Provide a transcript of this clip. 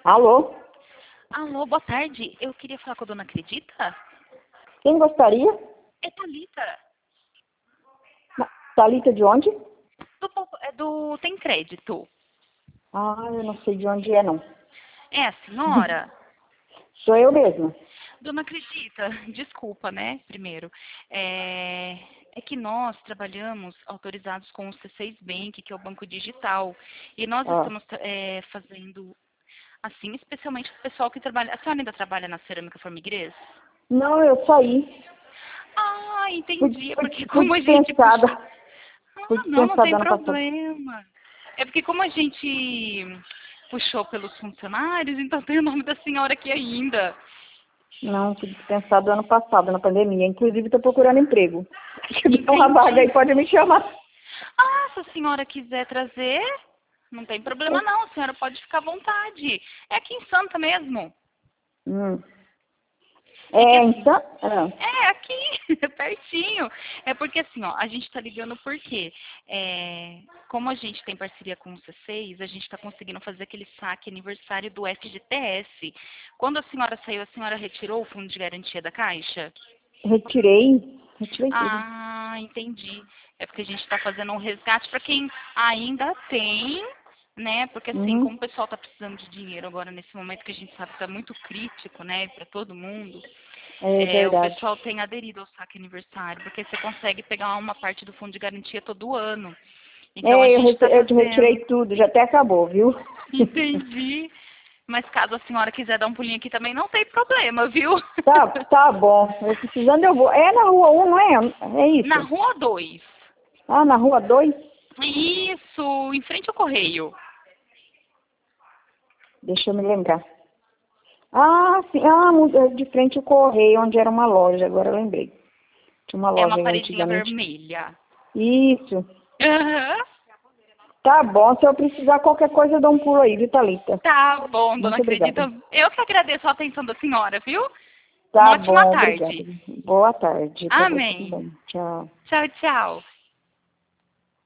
Alô? Alô, boa tarde. Eu queria falar com a dona Acredita. Quem gostaria? É Thalita. Thalita de onde? Do Tem Crédito. Ah, eu não sei de onde é, não. É a senhora? Sou eu mesma. Dona Acredita, desculpa, né, primeiro. É que nós trabalhamos autorizados com o C6 Bank, que é o banco digital. E nós Ah. estamos fazendo, assim, especialmente o pessoal que trabalha... A senhora ainda trabalha na Cerâmica Formiguês? Não, eu saí. Ah, entendi. É porque Fui como a gente dispensada. puxou... Fui Ah, não tem dispensada ano passado. problema. É porque como a gente puxou pelos funcionários, então tem o nome da senhora aqui ainda. Não, fui dispensada ano passado, na pandemia. Inclusive, estou procurando emprego. Se tiver uma vaga aí, Entendi. pode me chamar. Ah, se a senhora quiser trazer, não tem problema não, a senhora pode ficar à vontade. É aqui em Santa mesmo. Hum. É que É, assim, então... Ah. é aqui, é pertinho. É porque assim, ó, a gente tá ligando porque, como a gente tem parceria com o C6, a gente tá conseguindo fazer aquele saque aniversário do FGTS. Quando a senhora saiu, a senhora retirou o fundo de garantia da Caixa? Retirei tudo. Ah, entendi. É porque a gente está fazendo um resgate para quem ainda tem, né? Porque assim, Uhum. como o pessoal está precisando de dinheiro agora nesse momento que a gente sabe que está muito crítico, né, para todo mundo, É o verdade. pessoal tem aderido ao saque aniversário, porque você consegue pegar uma parte do fundo de garantia todo ano. Então a É, gente está eu fazendo. retirei tudo, já até acabou, viu? Entendi. Mas caso a senhora quiser dar um pulinho aqui também, não tem problema, viu? Tá bom. Eu precisando eu vou. É na rua 1, não é? É Na isso? Rua 2. Ah, na rua 2? Isso, em frente ao correio. Deixa eu me lembrar. Ah, sim. Ah, de frente ao correio, onde era uma loja, agora eu lembrei. Tinha uma É loja uma aí paredinha antigamente. vermelha. Isso. Aham. Tá bom. Se eu precisar qualquer coisa, eu dou um pulo aí, viu, Thalita? Tá bom, dona Muito Acredita. obrigada. Eu que agradeço a atenção da senhora, viu? Uma Tá ótima bom, obrigada. tarde. Boa tarde pra você Amém. também. Tchau. Tchau, tchau.